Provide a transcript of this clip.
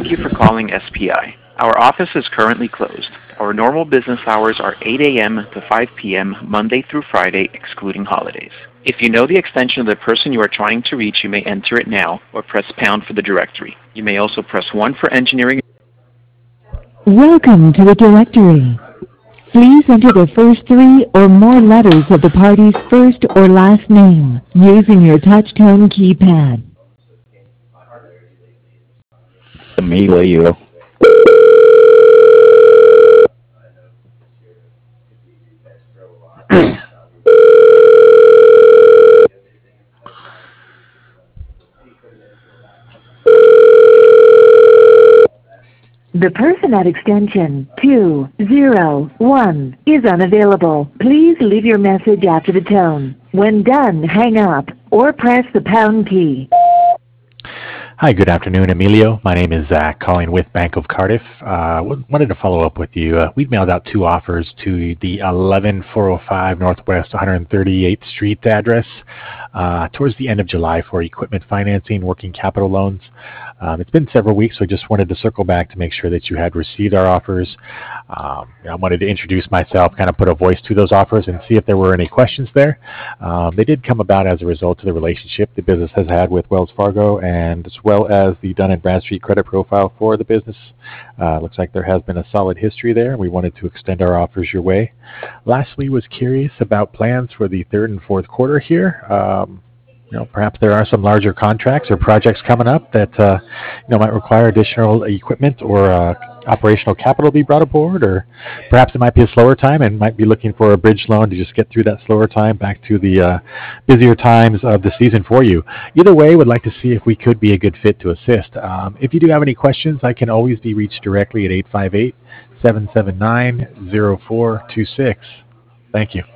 Thank you for calling SPI. Our office is currently closed. Our normal business hours are 8 a.m. to 5 p.m. Monday through Friday, excluding holidays. If you know the extension of the person you are trying to reach, you may enter it now or press pound for the directory. You may also press 1 for engineering. Welcome to the directory. Please enter the first 3 or more letters of the party's first or last name using your touch-tone keypad. Emilio. The person at extension 201 is unavailable. Please leave your message after the tone. When done, hang up or press the pound key. Hi, good afternoon, Emilio. My name is Zach, calling with Bank of Cardiff. Wanted to follow up with you. We've mailed out 2 offers to the 11405 Northwest 138th Street address towards the end of July for equipment financing, working capital loans. It's been several weeks, so I just wanted to circle back to make sure that you had received our offers. I wanted to introduce myself, kind of put a voice to those offers and see if there were any questions there. They did come about as a result of the relationship the business has had with Wells Fargo, and as well as the Dun & Bradstreet credit profile for the business. Looks like there has been a solid history there, and we wanted to extend our offers your way. Lastly, was curious about plans for the 3rd and 4th quarter here. Perhaps there are some larger contracts or projects coming up that might require additional equipment or operational capital to be brought aboard, or perhaps it might be a slower time and might be looking for a bridge loan to just get through that slower time back to the busier times of the season for you. Either way, would like to see if we could be a good fit to assist. If you do have any questions, I can always be reached directly at 858-779-0426. Thank you.